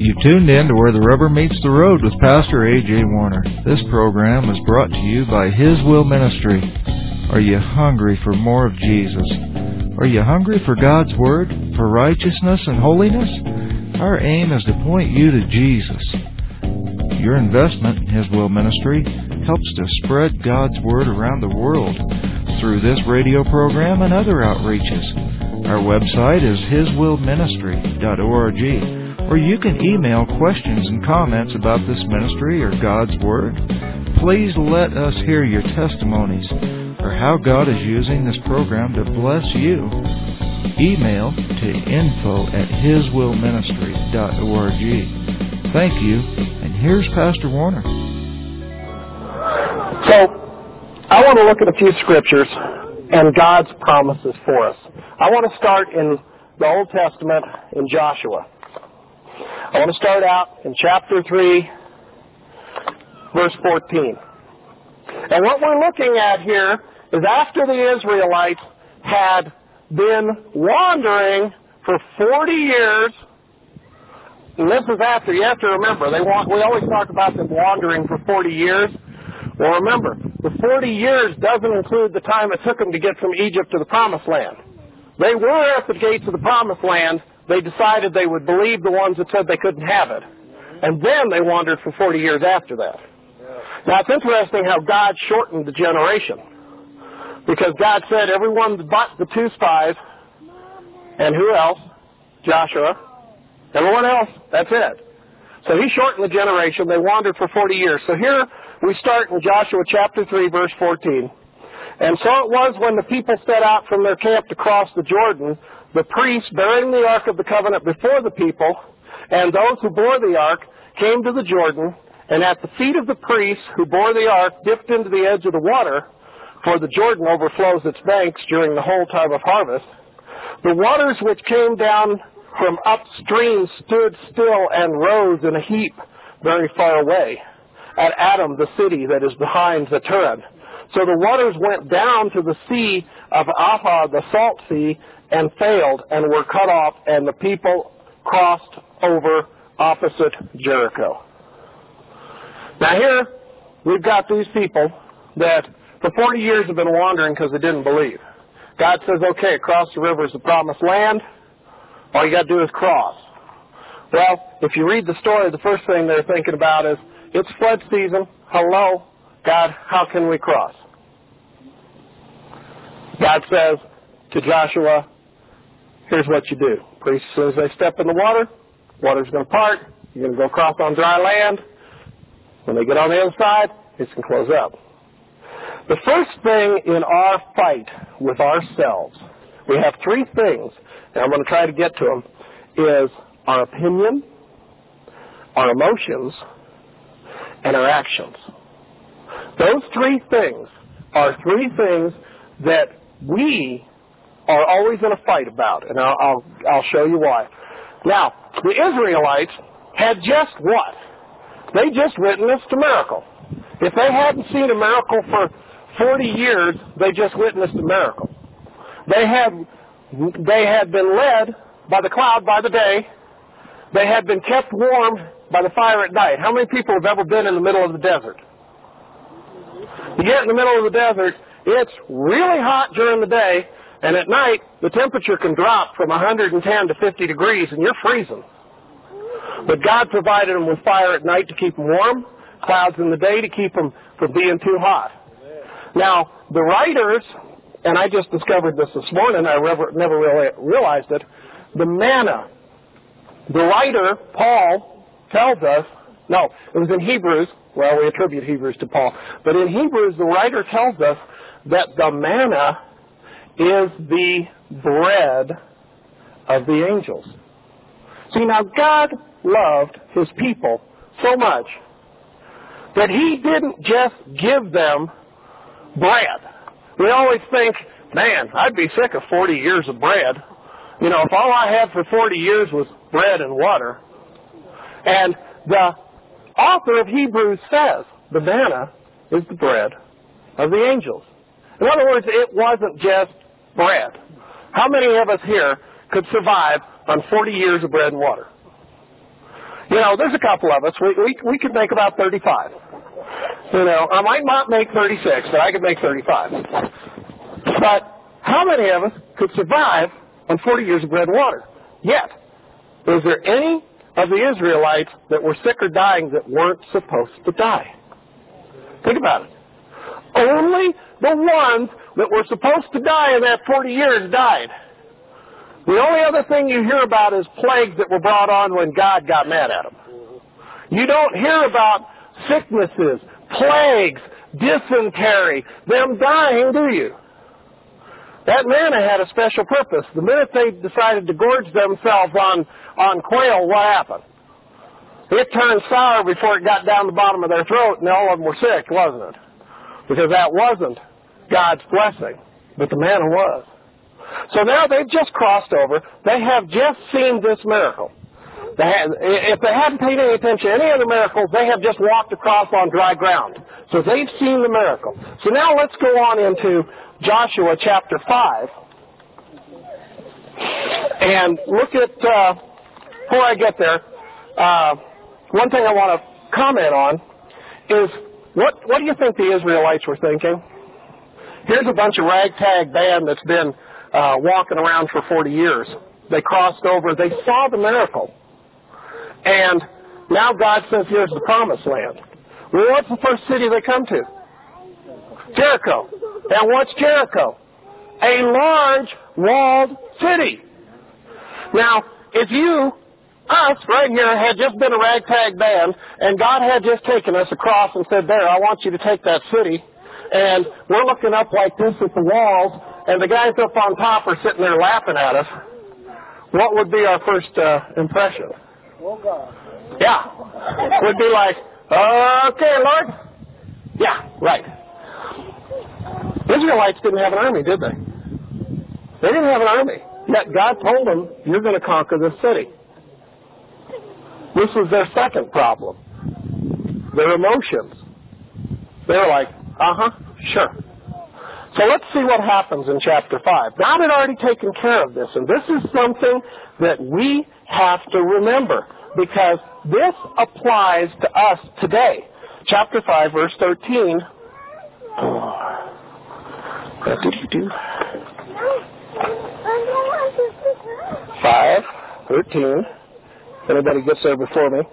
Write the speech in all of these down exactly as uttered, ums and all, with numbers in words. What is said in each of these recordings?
You've tuned in to Where the Rubber Meets the Road with Pastor A J Warner. This program is brought to you by His Will Ministry. Are you hungry for more of Jesus? Are you hungry for God's Word, for righteousness and holiness? Our aim is to point you to Jesus. Your investment in His Will Ministry helps to spread God's Word around the world through this radio program and other outreaches. Our website is his will ministry dot org, or you can email questions and comments about this ministry or God's Word. Please let us hear your testimonies or how God is using this program to bless you. Email to info at his will ministry dot org. Thank you, and here's Pastor Warner. So, I want to look at a few scriptures and God's promises for us. I want to start in the Old Testament in Joshua. I want to start out in chapter three, verse fourteen. And what we're looking at here is after the Israelites had been wandering for forty years, and this is after, you have to remember, they want, we always talk about them wandering for forty years. Well, remember, the forty years doesn't include the time it took them to get from Egypt to the Promised Land. They were at the gates of the Promised Land. They decided they would believe the ones that said they couldn't have it. And then they wandered for forty years after that. Now, it's interesting how God shortened the generation. Because God said, everyone but the two spies, and who else? Joshua. Everyone else, that's it. So he shortened the generation. They wandered for forty years. So here we start in Joshua chapter three, verse fourteen. And so it was when the people set out from their camp to cross the Jordan, the priests bearing the ark of the covenant before the people, and those who bore the ark came to the Jordan, and at the feet of the priests who bore the ark dipped into the edge of the water, for the Jordan overflows its banks during the whole time of harvest. The waters which came down from upstream stood still and rose in a heap very far away, at Adam, the city that is behind Zaturan. So the waters went down to the sea of Ahava, the salt sea, and failed and were cut off, and the people crossed over opposite Jericho. Now here, we've got these people that for forty years have been wandering because they didn't believe. God says, okay, across the river is the Promised Land. All you got to do is cross. Well, if you read the story, the first thing they're thinking about is, it's flood season. Hello, God, how can we cross? God says to Joshua, here's what you do. Pretty soon as they step in the water, water's going to part. You're going to go across on dry land. When they get on the other side, it's going to close up. The first thing in our fight with ourselves, we have three things, and I'm going to try to get to them, is our opinion, our emotions, and our actions. Those three things are three things that we are always in a fight about, and I'll, I'll, I'll show you why. Now, the Israelites had just what? They just witnessed a miracle. If they hadn't seen a miracle for forty years, they just witnessed a miracle. They had, they had been led by the cloud by the day. They had been kept warm by the fire at night. How many people have ever been in the middle of the desert? You get in the middle of the desert, it's really hot during the day, and at night, the temperature can drop from one hundred ten to fifty degrees, and you're freezing. But God provided them with fire at night to keep them warm, clouds in the day to keep them from being too hot. Now, the writers, and I just discovered this this morning, I never, never really realized it, the manna. The writer, Paul, tells us, no, it was in Hebrews, well, we attribute Hebrews to Paul, but in Hebrews, the writer tells us that the manna is the bread of the angels. See, now God loved His people so much that He didn't just give them bread. We always think, man, I'd be sick of forty years of bread. You know, if all I had for forty years was bread and water. And the author of Hebrews says the manna is the bread of the angels. In other words, it wasn't just bread. How many of us here could survive on forty years of bread and water? You know, there's a couple of us. We, we, we could make about thirty-five. You know, I might not make thirty-six, but I could make thirty-five. But how many of us could survive on forty years of bread and water? Yet, is there any of the Israelites that were sick or dying that weren't supposed to die? Think about it. Only the ones that were supposed to die in that forty years died. The only other thing you hear about is plagues that were brought on when God got mad at them. You don't hear about sicknesses, plagues, dysentery, them dying, do you? That manna had a special purpose. The minute they decided to gorge themselves on, on quail, what happened? It turned sour before it got down the bottom of their throat, and all of them were sick, wasn't it? Because that wasn't God's blessing, but the manna was. So now they've just crossed over. They have just seen this miracle. They had, if they hadn't paid any attention to any other miracles, they have just walked across on dry ground. So they've seen the miracle. So now let's go on into Joshua chapter five. And look at, uh, before I get there, uh, one thing I want to comment on is, what, what do you think the Israelites were thinking? Here's a bunch of ragtag band that's been uh, walking around for forty years. They crossed over. They saw the miracle. And now God says, here's the promised land. Well, what's the first city they come to? Jericho. And what's Jericho? A large walled city. Now, if you, us right here, had just been a ragtag band, and God had just taken us across and said, there, I want you to take that city, and we're looking up like this at the walls, and the guys up on top are sitting there laughing at us, what would be our first uh, impression? Yeah. Would be like, okay, Lord. Yeah, right. Israelites didn't have an army, did they? They didn't have an army. Yet God told them, you're going to conquer this city. This was their second problem. Their emotions. They were like, uh-huh, sure. So let's see what happens in chapter five. God had already taken care of this, and this is something that we have to remember, because this applies to us today. Chapter five, verse thirteen. five, thirteen. Anybody gets there before me?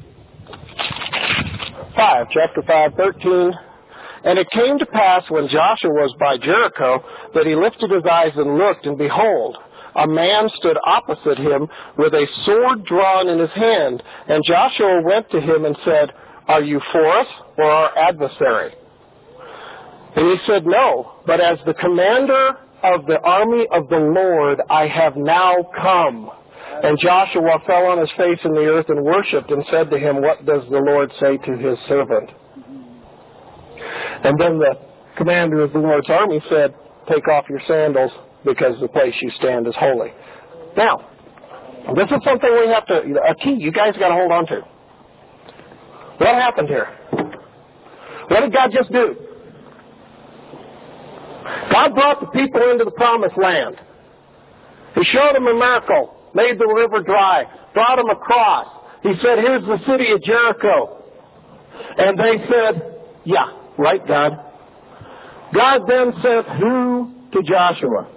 five, chapter five, thirteen. And it came to pass when Joshua was by Jericho that he lifted his eyes and looked, and behold, a man stood opposite him with a sword drawn in his hand. And Joshua went to him and said, are you for us or our adversary? And he said, no, but as the commander of the army of the Lord I have now come. And Joshua fell on his face in the earth and worshipped, and said to him, what does the Lord say to his servant? And then the commander of the Lord's army said, take off your sandals, because the place you stand is holy. Now, this is something we have to, a key you guys got to hold on to. What happened here? What did God just do? God brought the people into the promised land. He showed them a miracle, made the river dry, brought them across. He said, here's the city of Jericho. And they said, yeah, right, God. God then sent who to Joshua?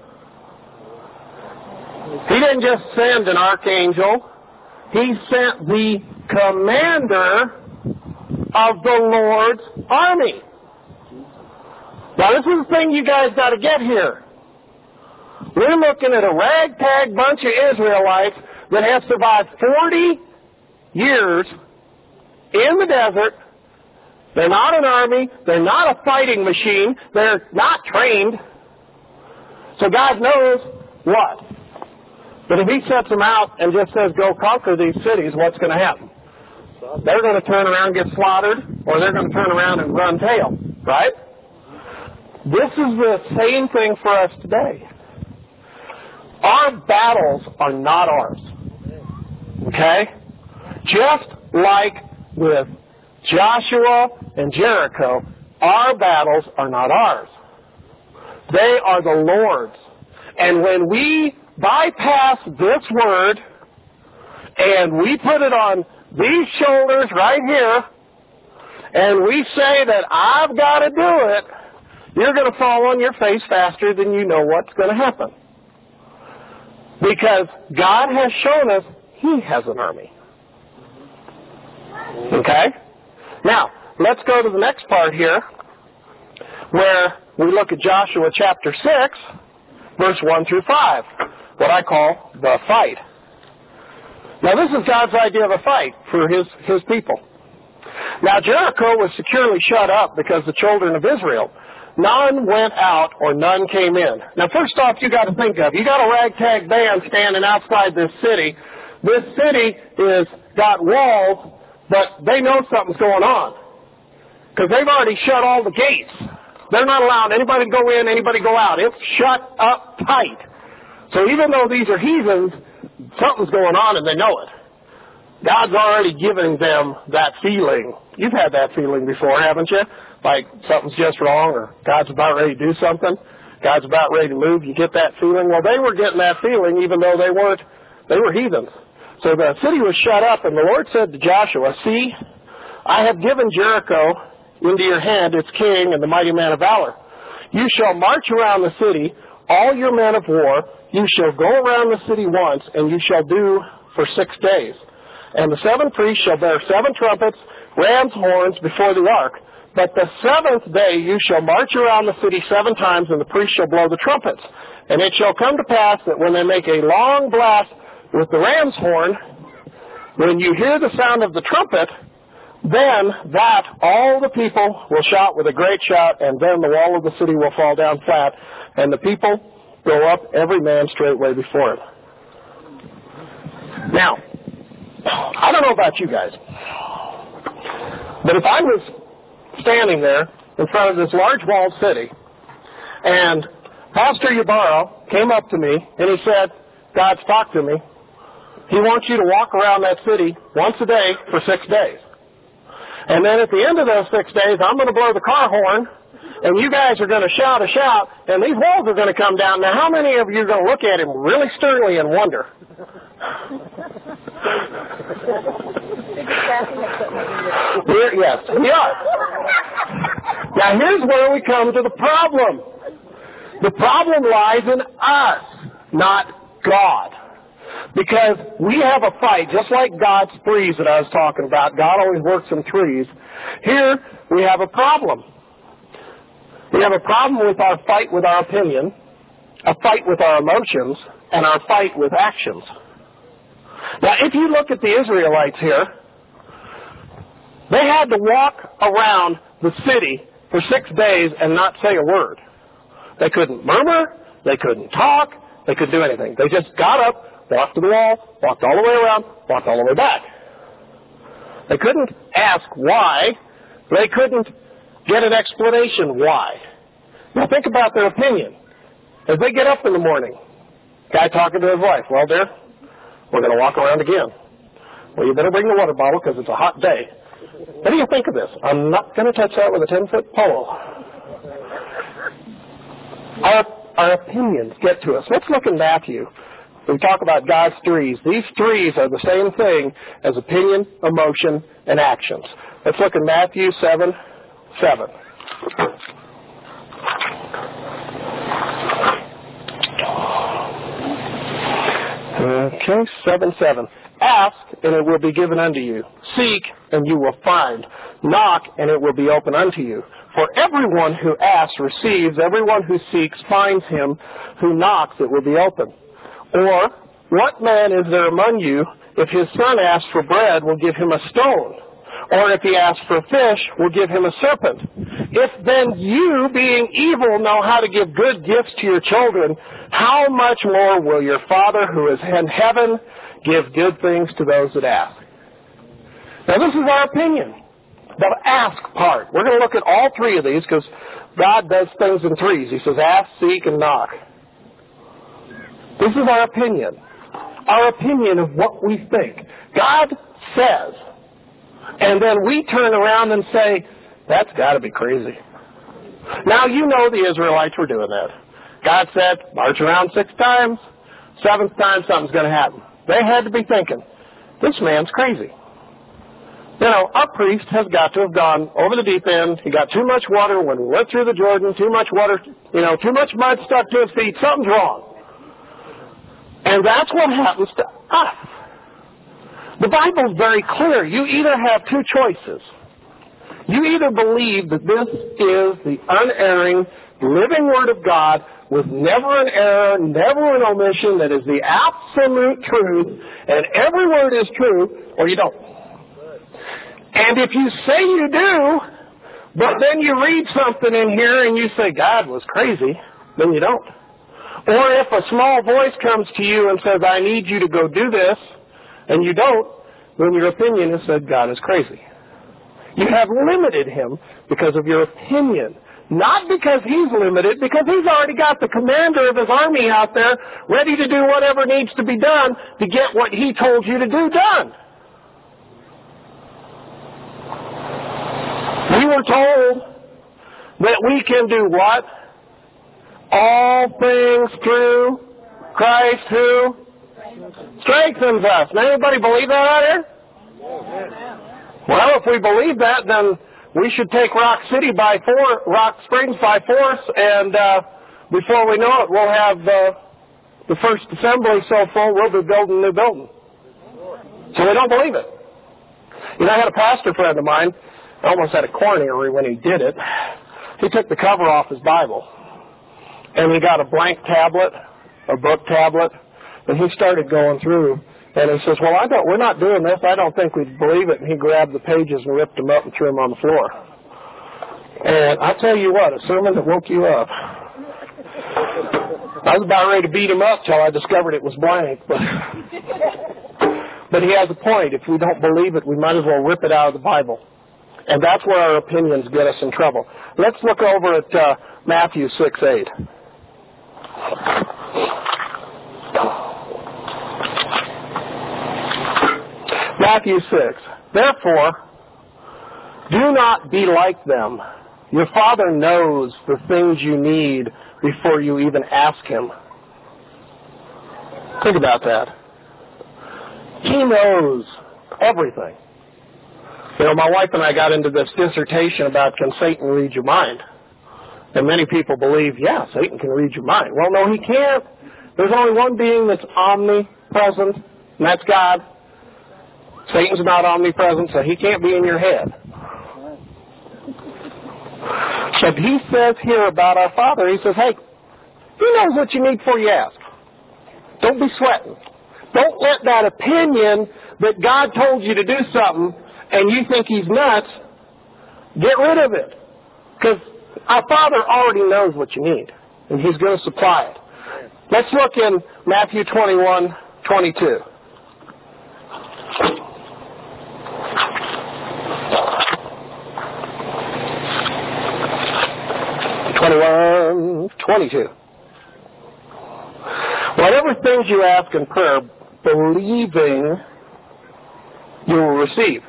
He didn't just send an archangel. He sent the commander of the Lord's army. Now, this is the thing you guys got to get here. We're looking at a ragtag bunch of Israelites that have survived forty years in the desert. They're not an army. They're not a fighting machine. They're not trained. So God knows what? But if he sets them out and just says, go conquer these cities, what's going to happen? They're going to turn around and get slaughtered, or they're going to turn around and run tail, right? This is the same thing for us today. Our battles are not ours. Okay? Just like with Joshua and Jericho, our battles are not ours. They are the Lord's. And when we bypass this word and we put it on these shoulders right here, and we say that I've got to do it, you're going to fall on your face faster than you know what's going to happen. Because God has shown us He has an army. Okay? Now, let's go to the next part here, where we look at Joshua chapter six, verse one through five, what I call the fight. Now, this is God's idea of a fight for His, his people. Now, Jericho was securely shut up because the children of Israel, none went out or none came in. Now, first off, you got to think of, you got a ragtag band standing outside this city. This city is got walls, but they know something's going on because they've already shut all the gates. They're not allowing anybody to go in, anybody to go out. It's shut up tight. So even though these are heathens, something's going on and they know it. God's already given them that feeling. You've had that feeling before, haven't you? Like something's just wrong or God's about ready to do something. God's about ready to move. You get that feeling. Well, they were getting that feeling even though they weren't, they were heathens. So the city was shut up, and the Lord said to Joshua, see, I have given Jericho into your hand, its king and the mighty man of valor. You shall march around the city, all your men of war. You shall go around the city once, and you shall do for six days. And the seven priests shall bear seven trumpets, ram's horns before the ark. But the seventh day you shall march around the city seven times, and the priests shall blow the trumpets. And it shall come to pass that when they make a long blast with the ram's horn, when you hear the sound of the trumpet, then that all the people will shout with a great shout, and then the wall of the city will fall down flat, and the people go up every man straightway before it. Now, I don't know about you guys, but if I was standing there in front of this large walled city, and Pastor Ybarra came up to me, and he said, God's talked to me. He wants you to walk around that city once a day for six days. And then at the end of those six days, I'm going to blow the car horn, and you guys are going to shout a shout, and these walls are going to come down. Now, how many of you are going to look at him really sternly and wonder? We're, yes, we are. Now, here's where we come to the problem. The problem lies in us, not God. Because we have a fight, just like God's threes that I was talking about. God always works in threes. Here, we have a problem. We have a problem with our fight with our opinion, a fight with our emotions, and our fight with actions. Now, if you look at the Israelites here, they had to walk around the city for six days and not say a word. They couldn't murmur. They couldn't talk. They couldn't do anything. They just got up, walked to the wall, walked all the way around, walked all the way back. They couldn't ask why. They couldn't get an explanation why. Now think about their opinion. As they get up in the morning, guy talking to his wife, well, dear, we're going to walk around again. Well, you better bring the water bottle because it's a hot day. What do you think of this? I'm not going to touch that with a ten-foot pole. Our, our opinions get to us. Let's look in Matthew. We talk about God's threes. These threes are the same thing as opinion, emotion, and actions. Let's look at Matthew seven seven. Okay, seven seven. Ask, and it will be given unto you. Seek, and you will find. Knock, and it will be open unto you. For everyone who asks receives, everyone who seeks finds him, who knocks it will be open. Or, what man is there among you, if his son asks for bread, will give him a stone? Or if he asks for fish, will give him a serpent? If then you, being evil, know how to give good gifts to your children, how much more will your Father who is in heaven give good things to those that ask? Now this is our opinion. The ask part. We're going to look at all three of these because God does things in threes. He says ask, seek, and knock. This is our opinion. Our opinion of what we think. God says, and then we turn around and say, that's got to be crazy. Now you know the Israelites were doing that. God said, march around six times. Seventh time, something's going to happen. They had to be thinking, this man's crazy. You know, our priest has got to have gone over the deep end. He got too much water when we went through the Jordan, too much water, you know, too much mud stuck to his feet. Something's wrong. And that's what happens to us. The Bible's very clear. You either have two choices. You either believe that this is the unerring, living Word of God with never an error, never an omission, that is the absolute truth, and every word is true, or you don't. And if you say you do, but then you read something in here and you say God was crazy, then you don't. Or if a small voice comes to you and says, I need you to go do this, and you don't, then your opinion is said God is crazy. You have limited him because of your opinion. Not because he's limited, because he's already got the commander of his army out there ready to do whatever needs to be done to get what he told you to do done. We were told that we can do what? All things through Christ who strengthens us. Now, anybody believe that out here? Well, if we believe that, then we should take Rock City by force, Rock Springs by force, and uh, before we know it, we'll have uh, the first assembly so full, we'll be building a new building. So we don't believe it. You know, I had a pastor friend of mine, almost had a coronary when he did it. He took the cover off his Bible, and he got a blank tablet, a book tablet, and he started going through. And he says, well, I don't, we're not doing this. I don't think we'd believe it. And he grabbed the pages and ripped them up and threw them on the floor. And I tell you what, a sermon that woke you up. I was about ready to beat him up till I discovered it was blank. But, but he has a point. If we don't believe it, we might as well rip it out of the Bible. And that's where our opinions get us in trouble. Let's look over at uh, Matthew six eight. Matthew six. Therefore, do not be like them. Your Father knows the things you need before you even ask Him. Think about that. He knows everything. You know, my wife and I got into this dissertation about can Satan read your mind? And many people believe, yeah, Satan can read your mind. Well, no, he can't. There's only one being that's omnipresent, and that's God. Satan's not omnipresent, so he can't be in your head. But he says here about our Father, he says, hey, he knows what you need before you ask. Don't be sweating. Don't let that opinion that God told you to do something and you think he's nuts, get rid of it. Because our Father already knows what you need, and he's going to supply it. Let's look in Matthew twenty-one twenty-two. twenty-one twenty-two. Whatever things you ask in prayer, believing you will receive.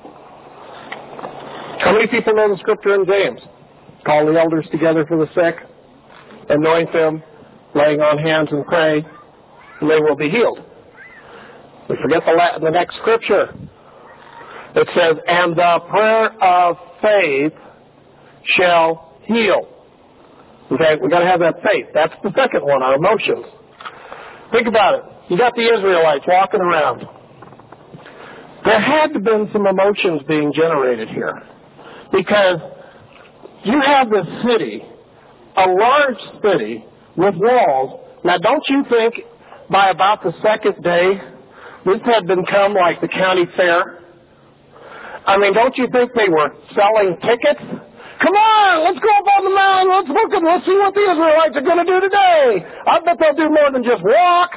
How many people know the scripture in James? Call the elders together for the sick, anoint them, laying on hands and pray, and they will be healed. We forget the, la- the next scripture. It says, and the prayer of faith shall heal. Okay, we've got to have that faith. That's the second one, our emotions. Think about it. You got the Israelites walking around. There had to have been some emotions being generated here. Because you have this city, a large city with walls. Now, don't you think by about the second day, this had become like the county fair? I mean, don't you think they were selling tickets? Come on, let's go up on the mountain. Let's look and let's see what the Israelites are going to do today. I bet they'll do more than just walk.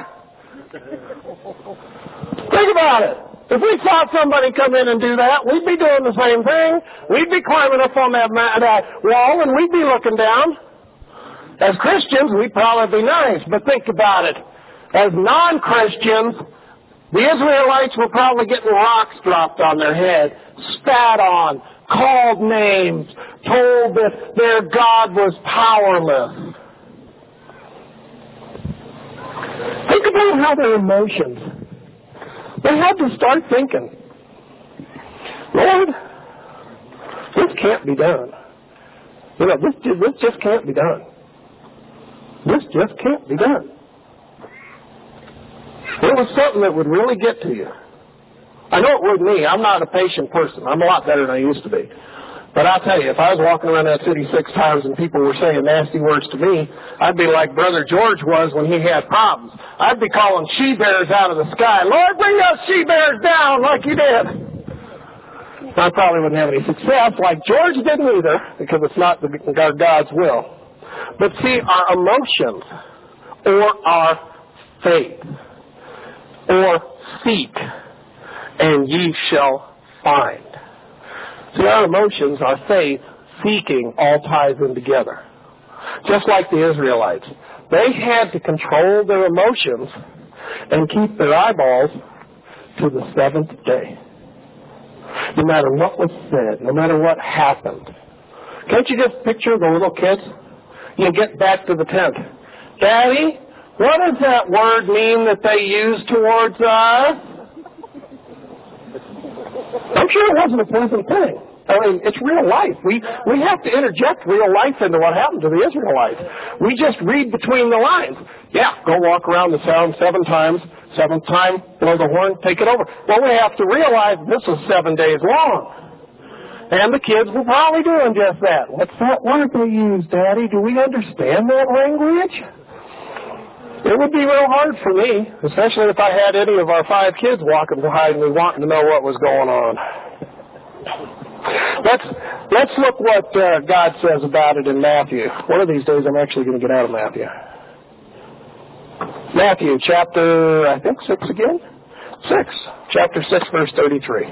Think about it. If we saw somebody come in and do that, we'd be doing the same thing. We'd be climbing up on that, that wall and we'd be looking down. As Christians, we'd probably be nice, but think about it. As non-Christians, the Israelites were probably getting rocks dropped on their head, spat on, called names, told that their God was powerless. Think about how their emotions, they had to start thinking. Lord, this can't be done. You know, this, this just can't be done. This just can't be done. It was something that would really get to you. I know it would me. I'm not a patient person. I'm a lot better than I used to be. But I'll tell you, if I was walking around that city six times and people were saying nasty words to me, I'd be like Brother George was when he had problems. I'd be calling she-bears out of the sky. Lord, bring those she-bears down like you did. I probably wouldn't have any success like George didn't either, because it's not the, God's will. But see, our emotions or our faith or seek, and ye shall find. See, our emotions, our faith, seeking, all ties in together. Just like the Israelites. They had to control their emotions and keep their eyeballs to the seventh day. No matter what was said, no matter what happened. Can't you just picture the little kids? You get back to the tent. Daddy, what does that word mean that they use towards us? I'm sure it wasn't a pleasant thing. I mean, it's real life. We we have to interject real life into what happened to the Israelites. We just read between the lines. Yeah, go walk around the town seven times. Seventh time, blow the horn, take it over. Well, we have to realize this is seven days long. And the kids were probably doing just that. What's that word they use, Daddy? Do we understand that language? It would be real hard for me, especially if I had any of our five kids walking behind me wanting to know what was going on. Let's let's look what uh, God says about it in Matthew. One of these days I'm actually going to get out of Matthew. Matthew chapter, I think six again? Six. Chapter six, verse thirty-three.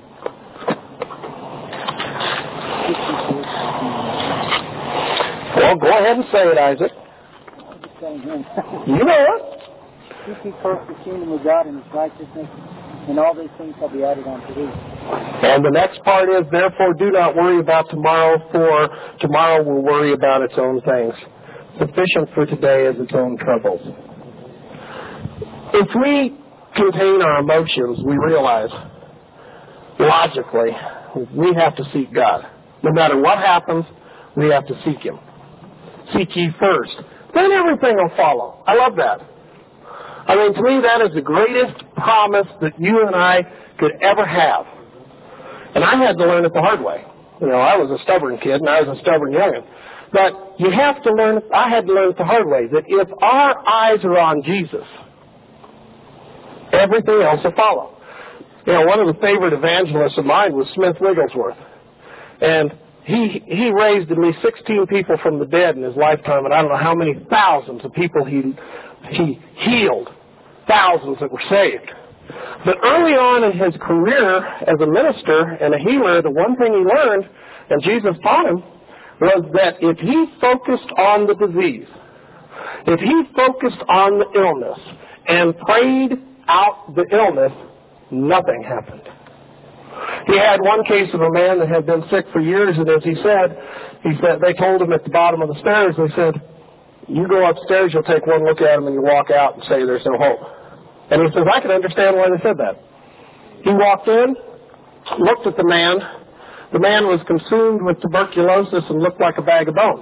Well, go ahead and say it, Isaac. You know it. Seek ye first the kingdom of God and His righteousness, and all these things shall be added unto thee. And the next part is, therefore do not worry about tomorrow, for tomorrow will worry about its own things. Sufficient for today is its own troubles. If we contain our emotions, we realize, logically, we have to seek God. No matter what happens, we have to seek Him. Seek ye first. Then everything will follow. I love that. I mean, to me, that is the greatest promise that you and I could ever have. And I had to learn it the hard way. You know, I was a stubborn kid and I was a stubborn youngin'. But you have to learn, I had to learn it the hard way, that if our eyes are on Jesus, everything else will follow. You know, one of the favorite evangelists of mine was Smith Wigglesworth. And he he raised at least sixteen people from the dead in his lifetime, and I don't know how many thousands of people he he healed, thousands that were saved. But early on in his career as a minister and a healer, the one thing he learned, and Jesus taught him, was that if he focused on the disease, if he focused on the illness and prayed out the illness, nothing happened. He had one case of a man that had been sick for years, and as he said, he said they told him at the bottom of the stairs, they said, you go upstairs, you'll take one look at him, and you walk out and say there's no hope. And he says, I can understand why they said that. He walked in, looked at the man. The man was consumed with tuberculosis and looked like a bag of bones.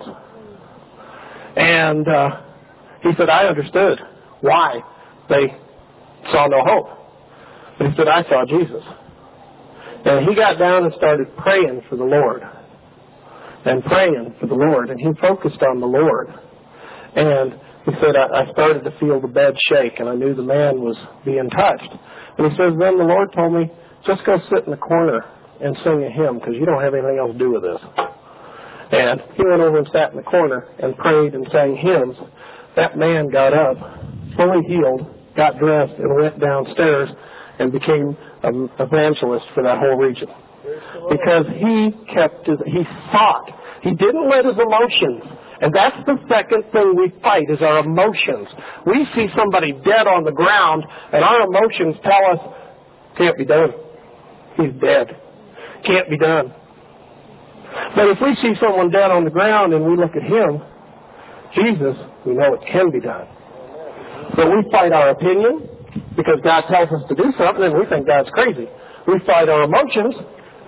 And uh, he said, I understood why they saw no hope. But he said, I saw Jesus. And he got down and started praying for the Lord. And praying for the Lord. And he focused on the Lord. And he said, I, I started to feel the bed shake, and I knew the man was being touched. And he says, then the Lord told me, just go sit in the corner and sing a hymn, because you don't have anything else to do with this. And he went over and sat in the corner and prayed and sang hymns. That man got up, fully healed, got dressed, and went downstairs and became an evangelist for that whole region. Because he kept his, he thought. He didn't let his emotions. And that's the second thing we fight, is our emotions. We see somebody dead on the ground, and our emotions tell us, can't be done. He's dead. Can't be done. But if we see someone dead on the ground and we look at him, Jesus, we know it can be done. But we fight our opinion, because God tells us to do something, and we think God's crazy. We fight our emotions,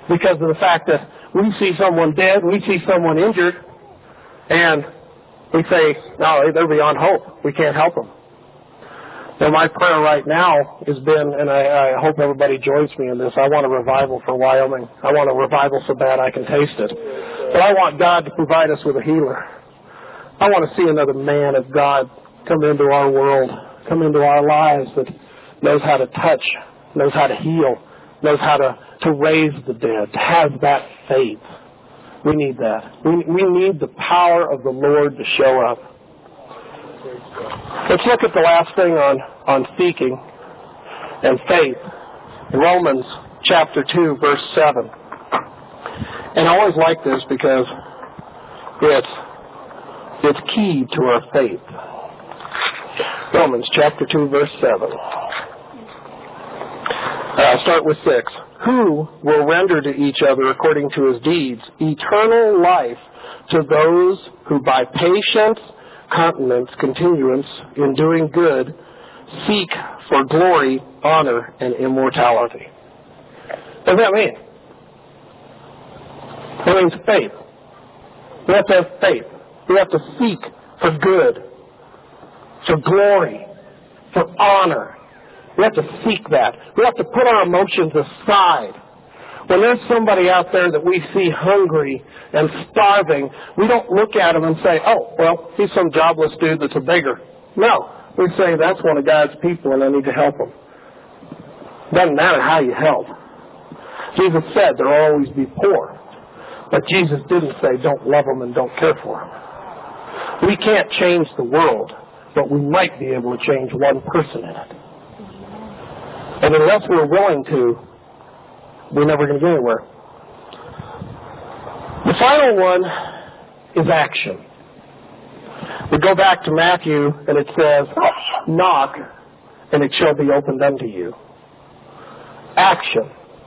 because of the fact that we see someone dead, we see someone injured, and we say, no, they're beyond hope. We can't help them. Now, my prayer right now has been, and I, I hope everybody joins me in this, I want a revival for Wyoming. I want a revival so bad I can taste it. But I want God to provide us with a healer. I want to see another man of God come into our world, come into our lives that knows how to touch, knows how to heal, knows how to, to raise the dead, to have that faith. We need that. We, we need the power of the Lord to show up. Let's look at the last thing on, on seeking and faith. Romans chapter two, verse seven. And I always like this because it's, it's key to our faith. Romans chapter two, verse seven. I'll start with six. Who will render to each other according to his deeds eternal life to those who by patience, continence, continuance in doing good seek for glory, honor, and immortality. What does that mean? It means faith. We have to have faith. We have to seek for good, for glory, for honor. We have to seek that. We have to put our emotions aside. When there's somebody out there that we see hungry and starving, we don't look at him and say, oh, well, he's some jobless dude that's a beggar. No. We say, that's one of God's people and I need to help him. Doesn't matter how you help. Jesus said there will always be poor. But Jesus didn't say don't love them and don't care for them. We can't change the world, but we might be able to change one person in it. And unless we're willing to, we're never going to get anywhere. The final one is action. We go back to Matthew and it says, knock and it shall be opened unto you. Action.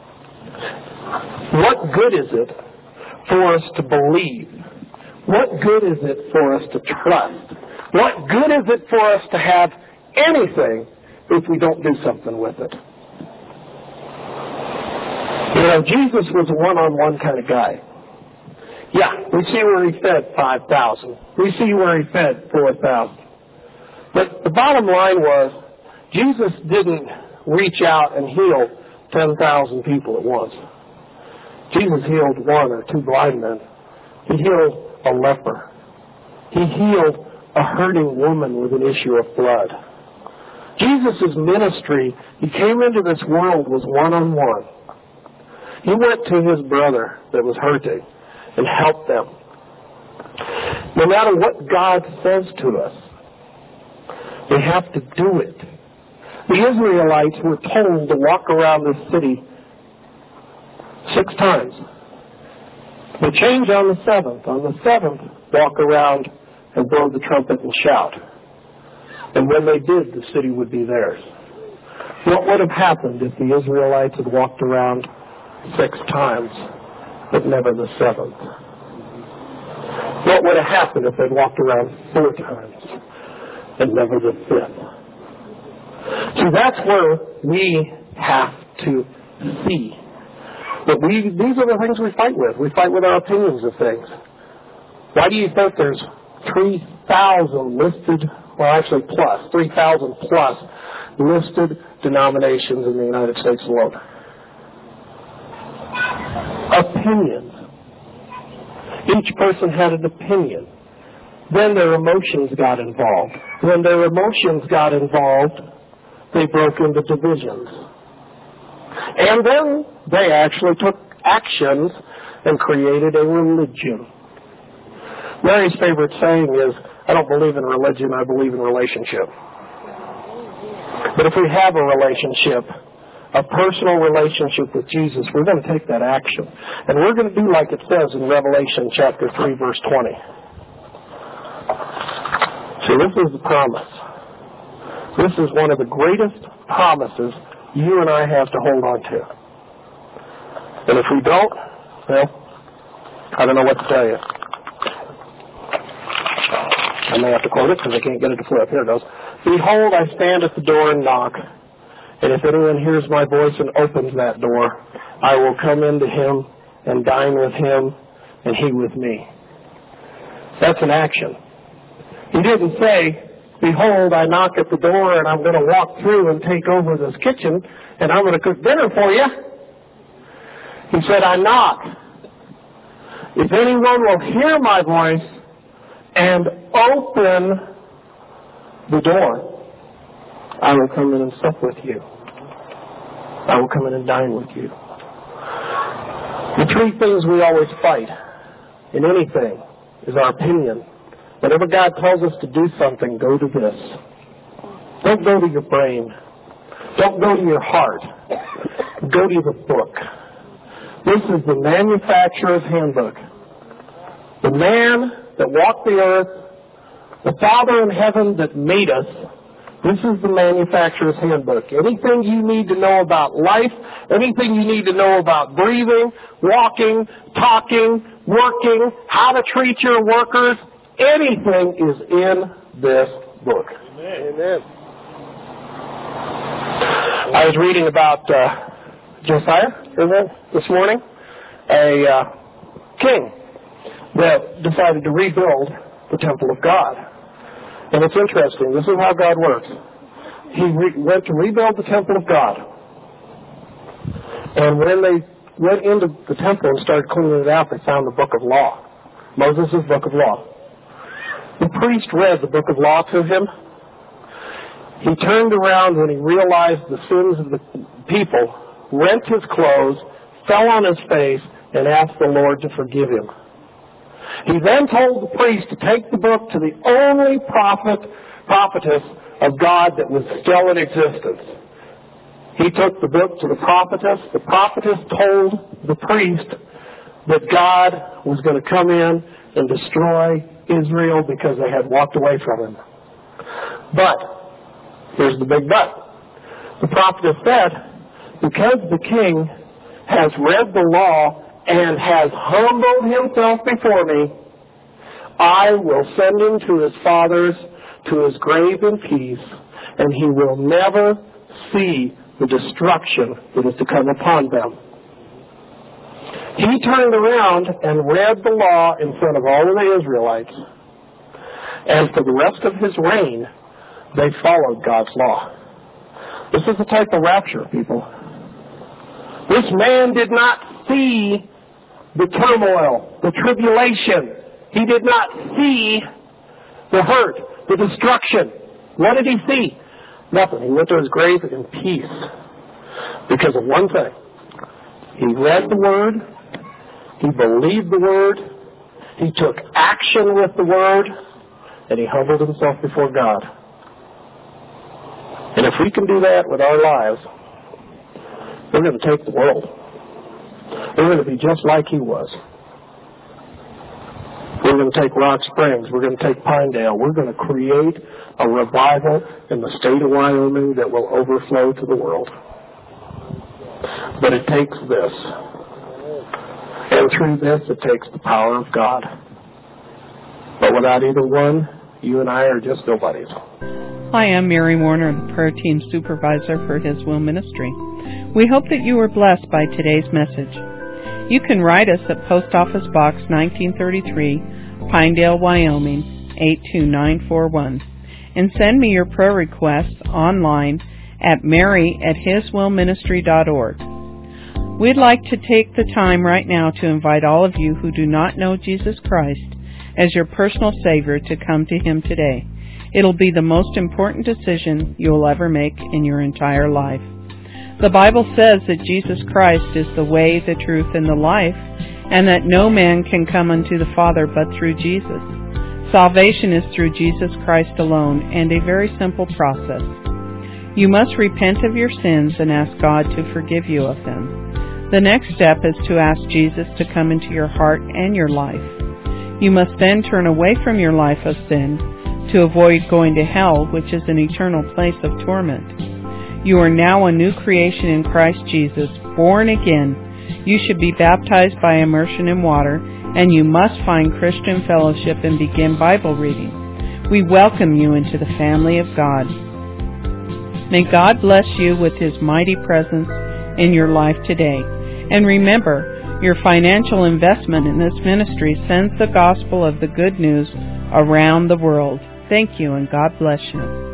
What good is it for us to believe? What good is it for us to trust? What good is it for us to have anything if we don't do something with it? You know, Jesus was a one-on-one kind of guy. Yeah, we see where he fed five thousand. We see where he fed four thousand. But the bottom line was, Jesus didn't reach out and heal ten thousand people at once. Jesus healed one or two blind men. He healed a leper. He healed a hurting woman with an issue of blood. Jesus' ministry, he came into this world, was one-on-one. He went to his brother that was hurting and helped them. No matter what God says to us, we have to do it. The Israelites were told to walk around this city six times. They change on the seventh. On the seventh, walk around and blow the trumpet and shout. And when they did, the city would be theirs. What would have happened if the Israelites had walked around six times, but never the seventh? What would have happened if they'd walked around four times and never the fifth? See, that's where we have to see. But we, these are the things we fight with. We fight with our opinions of things. Why do you think there's three thousand listed, well actually plus, three thousand plus listed denominations in the United States alone? Opinions. Each person had an opinion. Then their emotions got involved. When their emotions got involved, they broke into divisions. And then they actually took actions and created a religion. Mary's favorite saying is, I don't believe in religion, I believe in relationship. But if we have a relationship, a personal relationship with Jesus, we're going to take that action. And we're going to do like it says in Revelation chapter three, verse twenty. See, this is the promise. This is one of the greatest promises you and I have to hold on to. And if we don't, well, I don't know what to tell you. I may have to quote it because I can't get it to flip. Here it goes. Behold, I stand at the door and knock. And if anyone hears my voice and opens that door, I will come into him and dine with him and he with me. That's an action. He didn't say, behold, I knock at the door and I'm going to walk through and take over this kitchen and I'm going to cook dinner for you. He said, I knock. If anyone will hear my voice and open the door, I will come in and sup with you. I will come in and dine with you. The three things we always fight in anything is our opinion. Whenever God tells us to do something, go to this. Don't go to your brain. Don't go to your heart. Go to the book. This is the manufacturer's handbook. The man that walked the earth, the Father in heaven that made us, this is the manufacturer's handbook. Anything you need to know about life, anything you need to know about breathing, walking, talking, working, how to treat your workers, anything is in this book. Amen. Amen. I was reading about uh, Josiah, isn't it, this morning? A uh, king that decided to rebuild the temple of God. And it's interesting. This is how God works. He re- went to rebuild the temple of God. And when they went into the temple and started cleaning it out, they found the book of law. Moses' book of law. The priest read the book of law to him. He turned around when he realized the sins of the people, rent his clothes, fell on his face, and asked the Lord to forgive him. He then told the priest to take the book to the only prophet, prophetess of God that was still in existence. He took the book to the prophetess. The prophetess told the priest that God was going to come in and destroy Israel because they had walked away from him. But, here's the big but. The prophetess said, because the king has read the law and has humbled himself before me, I will send him to his fathers, to his grave in peace, and he will never see the destruction that is to come upon them. He turned around and read the law in front of all of the Israelites, and for the rest of his reign, they followed God's law. This is the type of rapture, people. This man did not see the turmoil, the tribulation. He did not see the hurt, the destruction. What did he see? Nothing. He went to his grave in peace because of one thing. He read the Word. He believed the Word. He took action with the Word. And he humbled himself before God. And if we can do that with our lives, we're going to take the world. We're going to be just like he was. We're going to take Rock Springs. We're going to take Pinedale. We're going to create a revival in the state of Wyoming that will overflow to the world. But it takes this. And through this, it takes the power of God. But without either one, you and I are just nobodies. Hi, I'm Mary Warner, the prayer team supervisor for His Will Ministry. We hope that you were blessed by today's message. You can write us at Post Office Box nineteen thirty-three, Pinedale, Wyoming, eight two nine four one, and send me your prayer requests online at mary at his will ministry dot org. We'd like to take the time right now to invite all of you who do not know Jesus Christ as your personal Savior to come to Him today. It'll be the most important decision you'll ever make in your entire life. The Bible says that Jesus Christ is the way, the truth, and the life, and that no man can come unto the Father but through Jesus. Salvation is through Jesus Christ alone, and a very simple process. You must repent of your sins and ask God to forgive you of them. The next step is to ask Jesus to come into your heart and your life. You must then turn away from your life of sin to avoid going to hell, which is an eternal place of torment. You are now a new creation in Christ Jesus, born again. You should be baptized by immersion in water, and you must find Christian fellowship and begin Bible reading. We welcome you into the family of God. May God bless you with His mighty presence in your life today. And remember, your financial investment in this ministry sends the gospel of the good news around the world. Thank you, and God bless you.